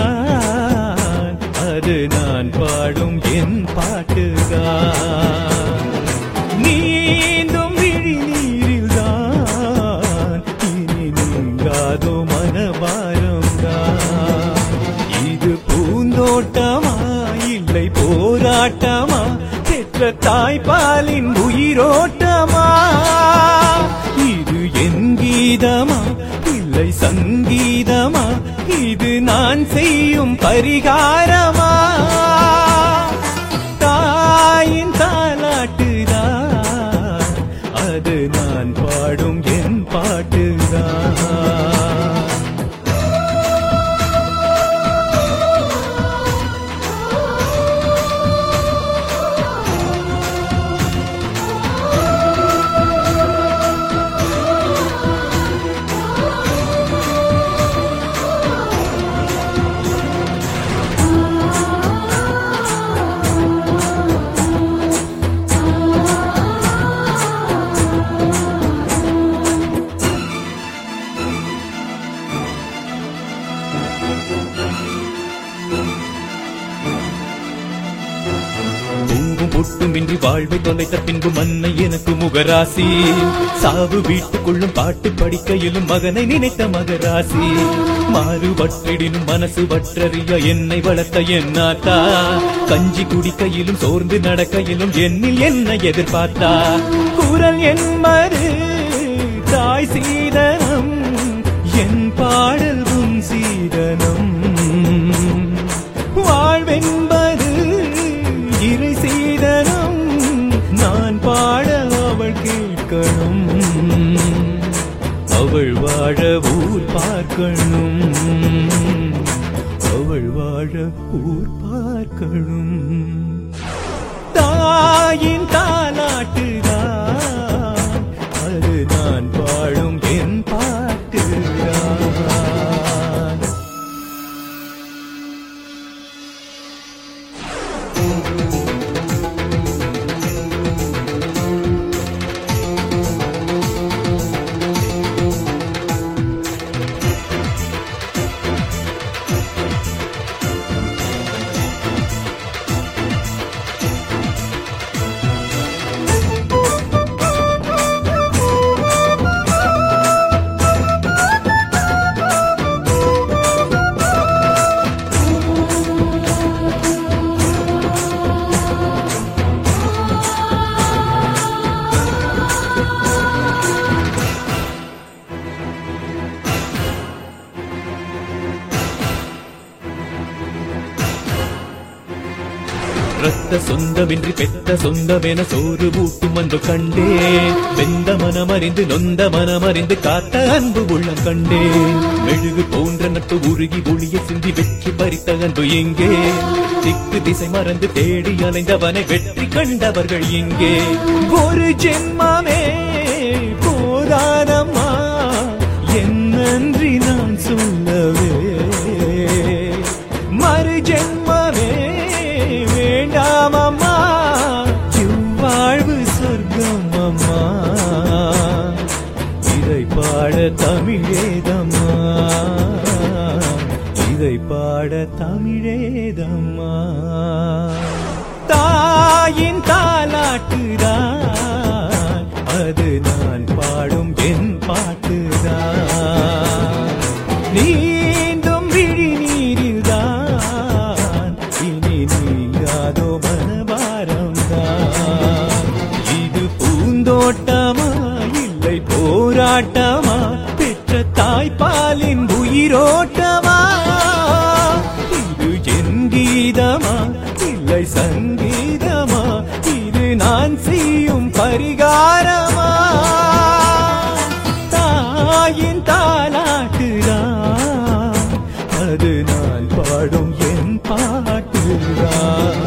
அது நான் பாடும் என் பாட்டுதான். நீந்தும் விழி நீரில்தான் இனி நீங்காதோ மனபாரம்தான். இது பூந்தோட்டமா இல்லை போராட்டமா, பெற்ற தாய்ப்பாலின் உயிரோட்டமா? இது என் கீதமா இல்லை சங்கீதமா, இது நான் செய்யும் பரிகாரமா? தாயின் தாலாட்டுதான் அது நான் பாடும் என் பாட்டுதான். பூவும் பொட்டுமின்றி வாழ்வை தொலைத்த பின்பு மன்னை எனக்கு முகராசி. சாவு வீட்டுக்குள்ளும் பாட்டு படிக்கையிலும் மகனை நினைத்த மகராசி. மாறுபற்றிடினும் மனசு வற்றறிய என்னை வளர்த்த என்னாத்தா. கஞ்சி குடிக்கையிலும் சோர்ந்து நடக்கையிலும் என்னில் என்னை எதிர்பார்த்தா. குரல் என்பது தாய் சீதனம், என் பாடல் உன் சீதனம். வாழ்வென்பது இறை சீதனம், நான் பாட அவள் கேட்கணும். அவள் வாழ ஊர் பார்க்கணும், அவள் வாழ ஊர் பார்க்கணும். தாயின் தாலாட்டுதான் அது நான் பாடும் என் பாட்டுதான். ரத்த சொந்தமின்றி பெத்த சொந்தமென சோறு ஊட்டும் அன்பு கண்டே. வெந்த மனமறிந்து நொந்த மனமறிந்து காத்த அன்பு உள்ளம் கண்டே. மெழுகு போன்ற நட்பு உருகி ஒளிய சிந்தி வெற்றி பறித்த அன்பு எங்கே? திக்கு திசை மறந்து தேடி அலைந்தவனை வெற்றி கண்டவர்கள் எங்கே? ஒரு ஜென்மமே போதாதம்மா என் நன்றி நான் சொல்லவே. மறு ஜென்மமே வேண்டாம் அம்மா, இவ்வாழ்வு சொர்க்கம் அம்மா. இதை பாட தமிழேதம்மா, இதை பாட தமிழேதம்மா. தாயின் தாலாட்டுதான் அது நான் பாடும் என் பாட்டுதான். நீந்தும் விழி நீரில்தான் இனி நீங்காதோ மனபாரம்தான். இது பூந்தோட்டமா இல்லை போராட்டமா, பெற்ற தாய்ப்பாலின் உயிரோட்டமா? இது என் கீதமா இல்லை சங்கீதமா, இது நான் செய்யும் பரிகாரமா? தாயின் தாலாட்டுதான் அது நான் பாடும் என் பாட்டுதான்.